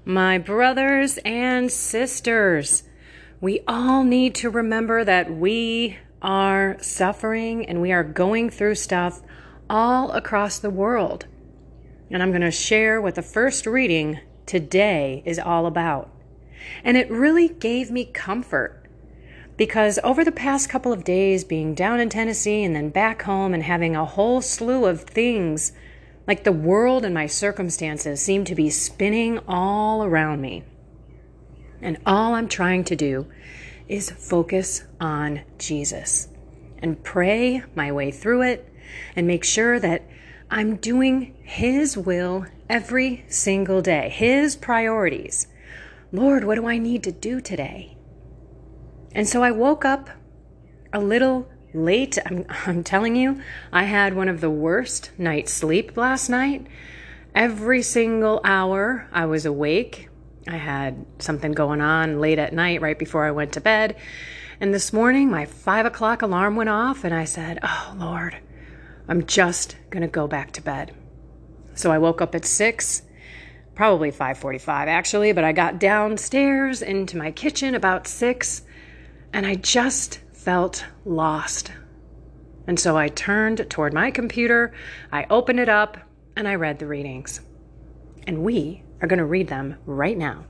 My brothers and sisters, we all need to remember that we are suffering and we are going through stuff all across the world. And I'm going to share what the first reading today is all about. And it really gave me comfort because over the past couple of days, being down in Tennessee and then back home and having a whole slew of things, like the world and my circumstances seem to be spinning all around me. And all I'm trying to do is focus on Jesus and pray my way through it and make sure that I'm doing His will every single day, His priorities. Lord, what do I need to do today? And so I woke up a little late. I'm telling you, I had one of the worst night's sleep last night. Every single hour I was awake. I had something going on late at night right before I went to bed. And this morning my 5 o'clock alarm went off and I said, oh Lord, I'm just going to go back to bed. So I woke up at 6, probably 5:45 actually, but I got downstairs into my kitchen about 6 and I just felt lost. And so I turned toward my computer, I opened it up, and I read the readings. And we are going to read them right now.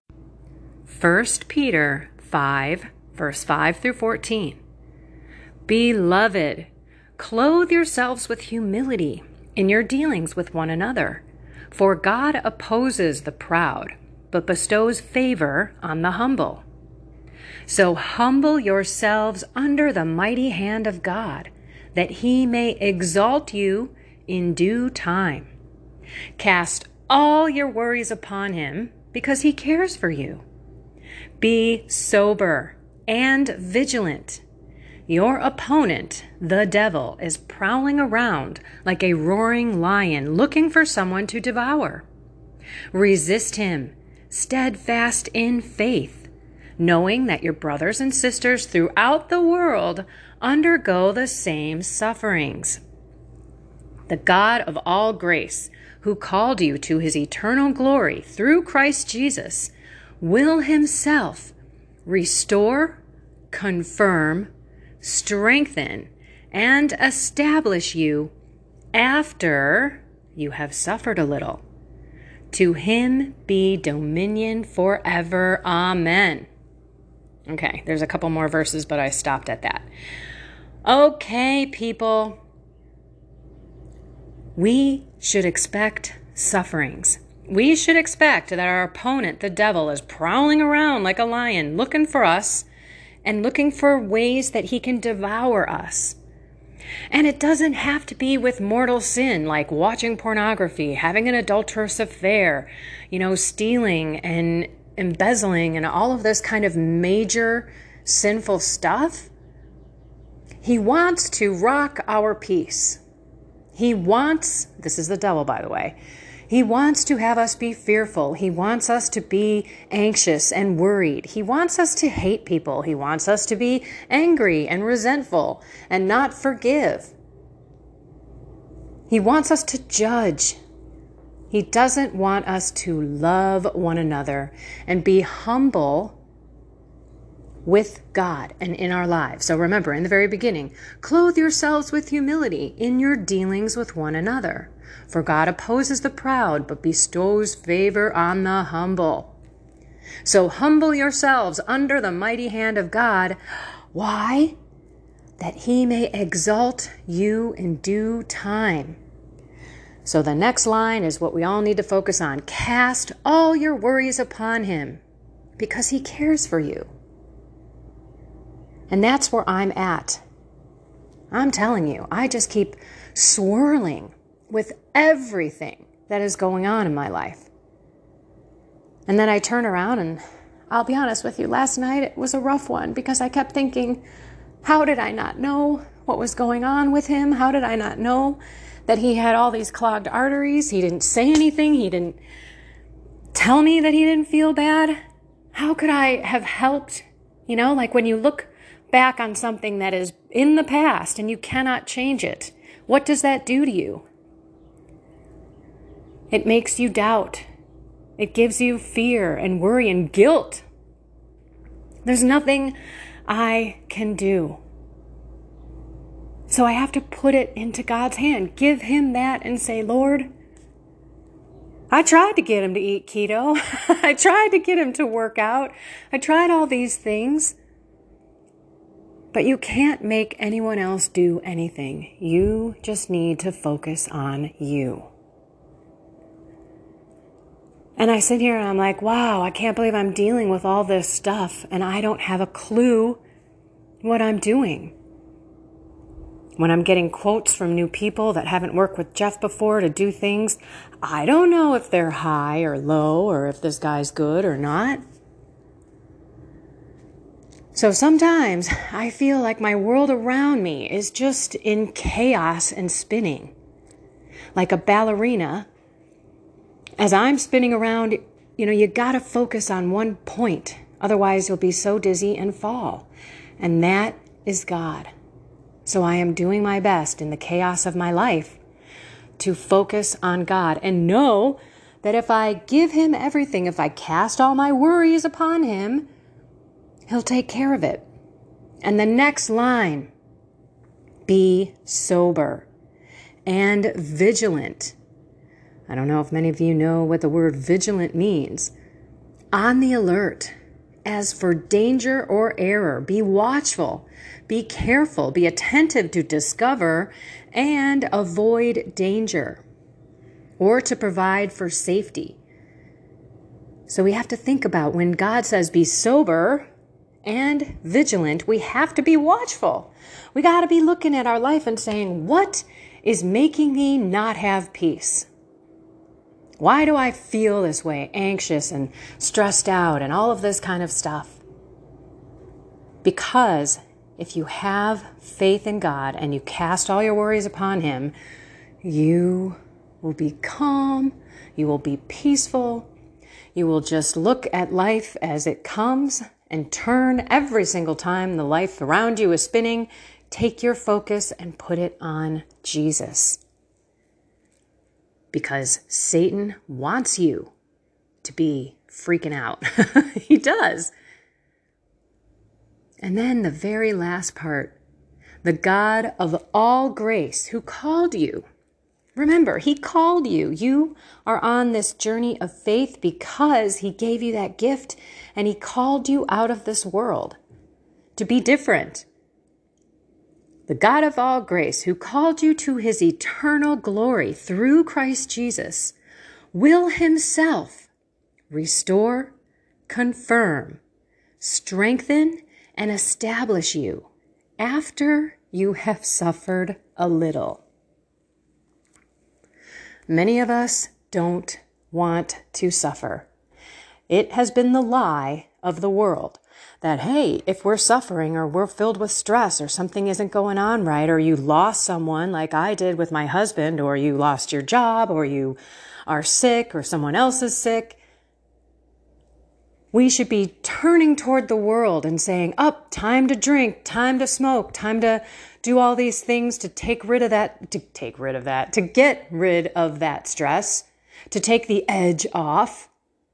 1 Peter 5, verse 5 through 14. Beloved, clothe yourselves with humility in your dealings with one another. For God opposes the proud, but bestows favor on the humble. So humble yourselves under the mighty hand of God, that He may exalt you in due time. Cast all your worries upon Him, because He cares for you. Be sober and vigilant. Your opponent, the devil, is prowling around like a roaring lion looking for someone to devour. Resist him, steadfast in faith, knowing that your brothers and sisters throughout the world undergo the same sufferings. The God of all grace, who called you to His eternal glory through Christ Jesus, will Himself restore, confirm, strengthen, and establish you after you have suffered a little. To Him be dominion forever. Amen. Okay, there's a couple more verses, but I stopped at that. Okay, people. We should expect sufferings. We should expect that our opponent, the devil, is prowling around like a lion, looking for us and looking for ways that he can devour us. And it doesn't have to be with mortal sin, like watching pornography, having an adulterous affair, stealing and embezzling and all of this kind of major sinful stuff. He wants to rock our peace. This is the devil, by the way. He wants to have us be fearful. He wants us to be anxious and worried. He wants us to hate people. He wants us to be angry and resentful and not forgive. He wants us to judge. He doesn't want us to love one another and be humble with God and in our lives. So remember, in the very beginning, clothe yourselves with humility in your dealings with one another. For God opposes the proud, but bestows favor on the humble. So humble yourselves under the mighty hand of God. Why? That He may exalt you in due time. So the next line is what we all need to focus on. Cast all your worries upon Him, because He cares for you. And that's where I'm at. I'm telling you, I just keep swirling with everything that is going on in my life. And then I turn around and I'll be honest with you, last night it was a rough one because I kept thinking, how did I not know what was going on with him? How did I not know that he had all these clogged arteries? He didn't say anything. He didn't tell me that he didn't feel bad. How could I have helped? Like when you look back on something that is in the past and you cannot change it, what does that do to you? It makes you doubt. It gives you fear and worry and guilt. There's nothing I can do. So I have to put it into God's hand. Give him that and say, Lord, I tried to get him to eat keto. I tried to get him to work out. I tried all these things. But you can't make anyone else do anything. You just need to focus on you. And I sit here and I'm like, wow, I can't believe I'm dealing with all this stuff and I don't have a clue what I'm doing. When I'm getting quotes from new people that haven't worked with Jeff before to do things, I don't know if they're high or low or if this guy's good or not. So sometimes I feel like my world around me is just in chaos and spinning. Like a ballerina, as I'm spinning around, you gotta focus on one point. Otherwise you'll be so dizzy and fall. And that is God. So I am doing my best in the chaos of my life to focus on God and know that if I give him everything, if I cast all my worries upon him, he'll take care of it. And the next line, be sober and vigilant. I don't know if many of you know what the word vigilant means. On the alert, as for danger or error, be watchful, be careful, be attentive to discover and avoid danger, or to provide for safety. So we have to think about when God says be sober and vigilant, we have to be watchful. We got to be looking at our life and saying, what is making me not have peace? Why do I feel this way, anxious and stressed out and all of this kind of stuff? Because if you have faith in God and you cast all your worries upon him, you will be calm, you will be peaceful, you will just look at life as it comes and turn every single time the life around you is spinning. Take your focus and put it on Jesus. Because Satan wants you to be freaking out. He does. And then the very last part, the God of all grace who called you. Remember, he called you. You are on this journey of faith because he gave you that gift and he called you out of this world to be different. The God of all grace, who called you to his eternal glory through Christ Jesus, will himself restore, confirm, strengthen, and establish you after you have suffered a little. Many of us don't want to suffer. It has been the lie of the world that, hey, if we're suffering or we're filled with stress or something isn't going on right, or you lost someone like I did with my husband, or you lost your job, or you are sick, or someone else is sick, we should be turning toward the world and saying, time to drink, time to smoke, time to do all these things to get rid of that stress, to take the edge off.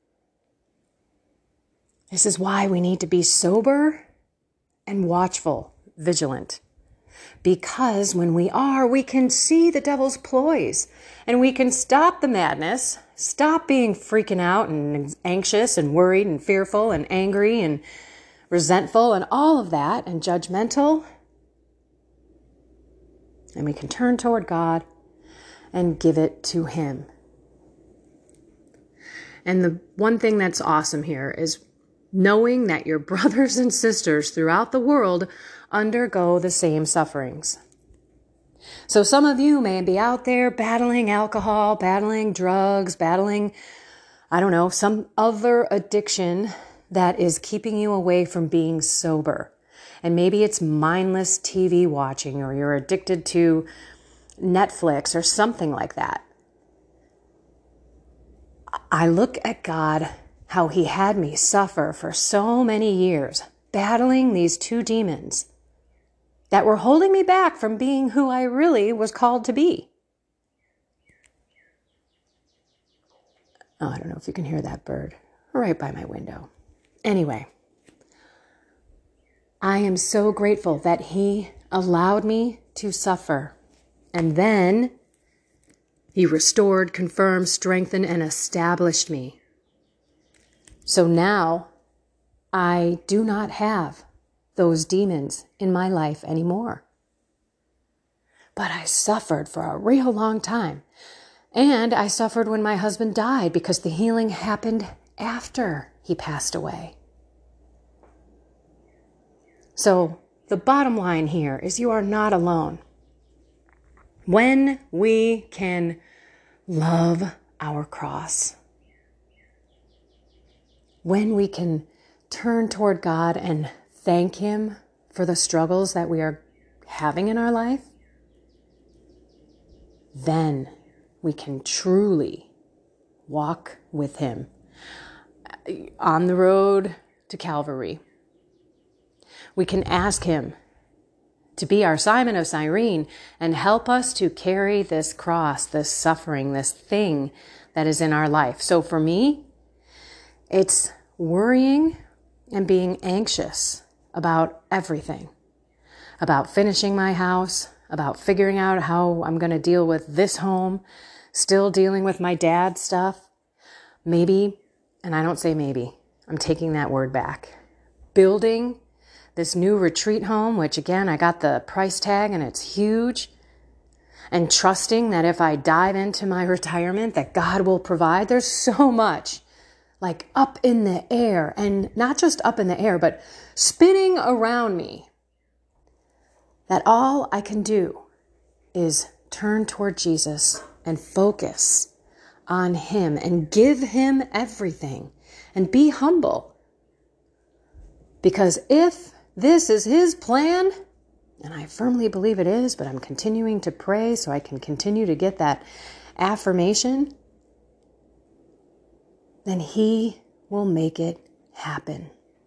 This is why we need to be sober and watchful, vigilant. Because when we are, we can see the devil's ploys and we can stop the madness, stop being freaking out and anxious and worried and fearful and angry and resentful and all of that and judgmental. And we can turn toward God and give it to him. And the one thing that's awesome here is knowing that your brothers and sisters throughout the world undergo the same sufferings. So some of you may be out there battling alcohol, battling drugs, battling, some other addiction that is keeping you away from being sober. And maybe it's mindless TV watching, or you're addicted to Netflix or something like that. I look at God, how he had me suffer for so many years, battling these two demons that were holding me back from being who I really was called to be. Oh, I don't know if you can hear that bird right by my window. Anyway, I am so grateful that he allowed me to suffer. And then he restored, confirmed, strengthened, and established me. So now I do not have those demons in my life anymore. But I suffered for a real long time. And I suffered when my husband died because the healing happened after he passed away. So the bottom line here is you are not alone. When we can love our cross, when we can turn toward God and thank him for the struggles that we are having in our life, then we can truly walk with him on the road to Calvary. We can ask him to be our Simon of Cyrene and help us to carry this cross, this suffering, this thing that is in our life. So for me, it's worrying and being anxious about everything, about finishing my house, about figuring out how I'm going to deal with this home, still dealing with my dad's stuff. Maybe, and I don't say maybe, I'm taking that word back. Building this new retreat home, which again, I got the price tag and it's huge. And trusting that if I dive into my retirement, that God will provide. There's so much like up in the air, and not just up in the air, but spinning around me, that all I can do is turn toward Jesus and focus on him and give him everything and be humble. Because if this is his plan, and I firmly believe it is, but I'm continuing to pray so I can continue to get that affirmation, then he will make it happen.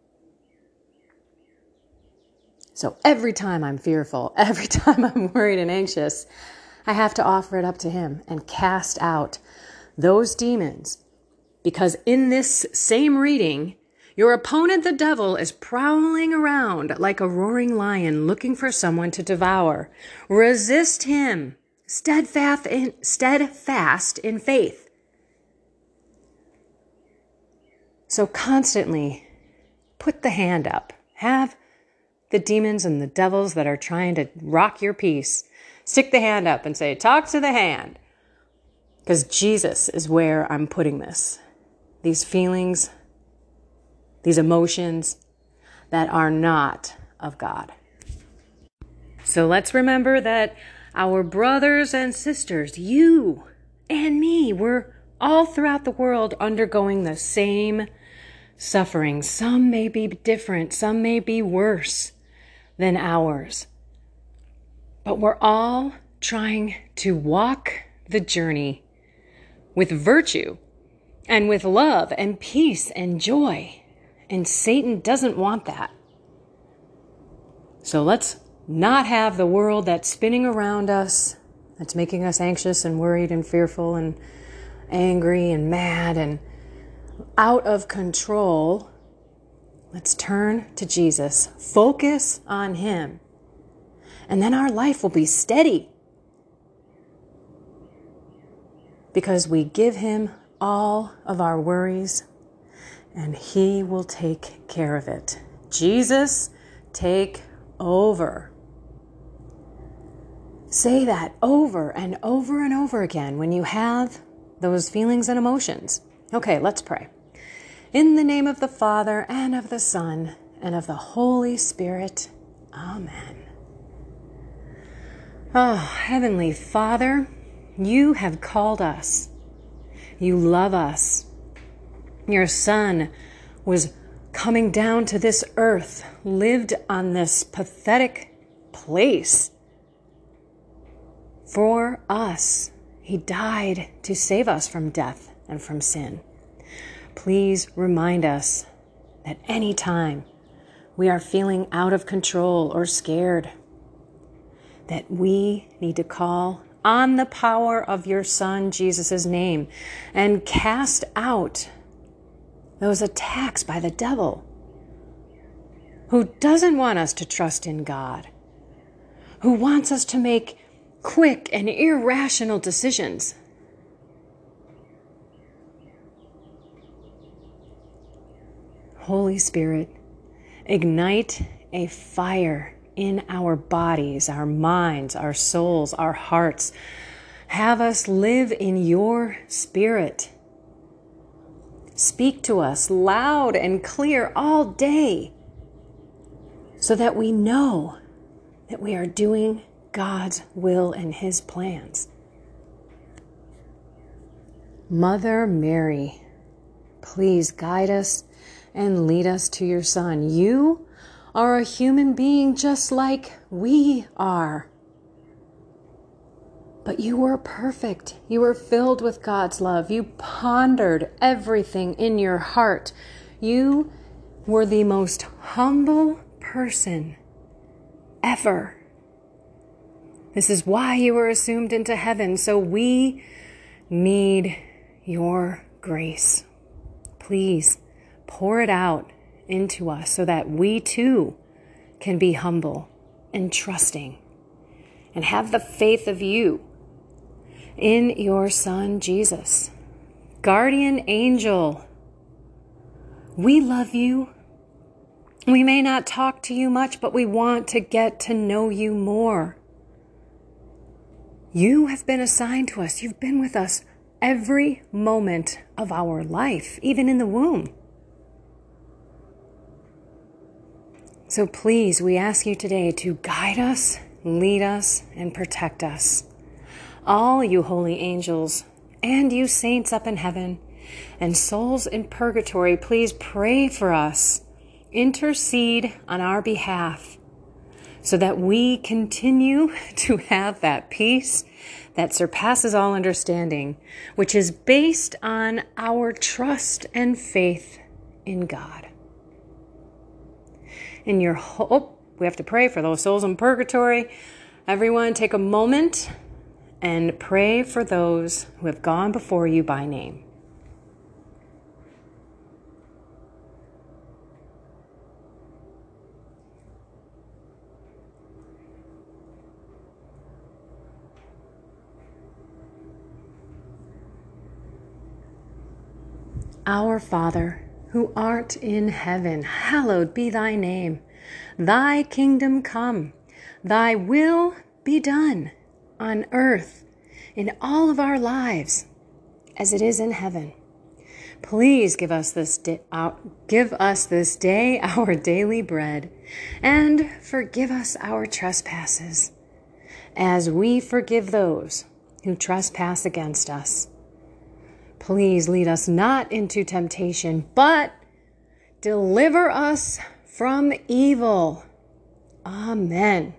So every time I'm fearful, every time I'm worried and anxious, I have to offer it up to him and cast out those demons. Because in this same reading, your opponent, the devil, is prowling around like a roaring lion looking for someone to devour. Resist him, steadfast in faith. So constantly put the hand up. Have the demons and the devils that are trying to rock your peace, stick the hand up and say, talk to the hand. Because Jesus is where I'm putting this. These feelings, these emotions that are not of God. So let's remember that our brothers and sisters, you and me, we're all throughout the world undergoing the same suffering. Some may be different, some may be worse than ours. But we're all trying to walk the journey with virtue and with love and peace and joy. And Satan doesn't want that. So let's not have the world that's spinning around us, that's making us anxious and worried and fearful and angry and mad and out of control. Let's turn to Jesus, focus on him, and then our life will be steady because we give him all of our worries and he will take care of it. Jesus, take over. Say that over and over and over again when you have those feelings and emotions. Okay, let's pray. In the name of the Father, and of the Son, and of the Holy Spirit. Amen. Oh, Heavenly Father, you have called us. You love us. Your Son was coming down to this earth, lived on this pathetic place for us. He died to save us from death and from sin. Please remind us that any time we are feeling out of control or scared, that we need to call on the power of your Son, Jesus' name, and cast out those attacks by the devil, who doesn't want us to trust in God, who wants us to make quick and irrational decisions. Holy Spirit, ignite a fire in our bodies, our minds, our souls, our hearts. Have us live in your Spirit. Speak to us loud and clear all day so that we know that we are doing God's will and His plans. Mother Mary, please guide us and lead us to your Son. You are a human being just like we are. But you were perfect. You were filled with God's love. You pondered everything in your heart. You were the most humble person ever. This is why you were assumed into heaven. So we need your grace. Please pour it out into us so that we too can be humble and trusting and have the faith of you in your Son, Jesus. Guardian angel, we love you. We may not talk to you much, but we want to get to know you more. You have been assigned to us. You've been with us every moment of our life, even in the womb. So please, we ask you today to guide us, lead us, and protect us. All you holy angels and you saints up in heaven and souls in purgatory, please pray for us. Intercede on our behalf so that we continue to have that peace that surpasses all understanding, which is based on our trust and faith in God. In your hope, we have to pray for those souls in purgatory. Everyone take a moment and pray for those who have gone before you by name. Our Father, who art in heaven, hallowed be thy name. Thy kingdom come, thy will be done on earth in all of our lives as it is in heaven. Please give us this day our daily bread, and forgive us our trespasses as we forgive those who trespass against us. Please lead us not into temptation, but deliver us from evil. Amen.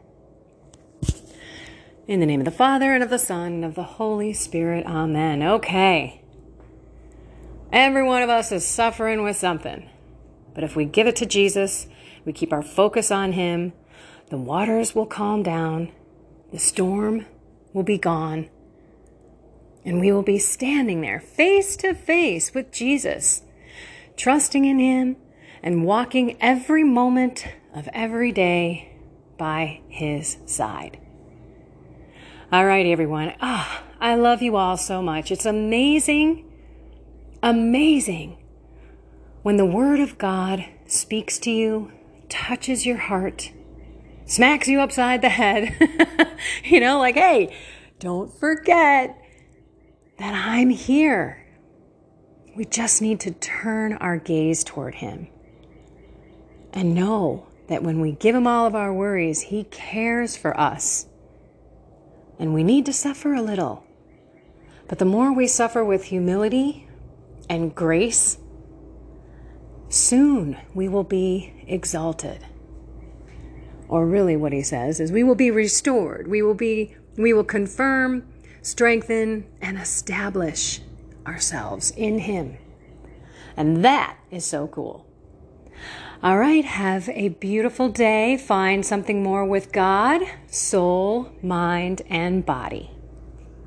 In the name of the Father, and of the Son, and of the Holy Spirit. Amen. Okay. Every one of us is suffering with something. But if we give it to Jesus, we keep our focus on Him, the waters will calm down, the storm will be gone, and we will be standing there face to face with Jesus, trusting in Him and walking every moment of every day by His side. All right, everyone. I love you all so much. It's amazing when the Word of God speaks to you, touches your heart, smacks you upside the head, like, hey, don't forget that I'm here. We just need to turn our gaze toward Him and know that when we give Him all of our worries, He cares for us. And we need to suffer a little. But the more we suffer with humility and grace, soon we will be exalted. Or really what He says is we will be restored. We will confirm, strengthen, and establish ourselves in Him. And that is so cool. All right, have a beautiful day. Find something more with God, soul, mind, and body.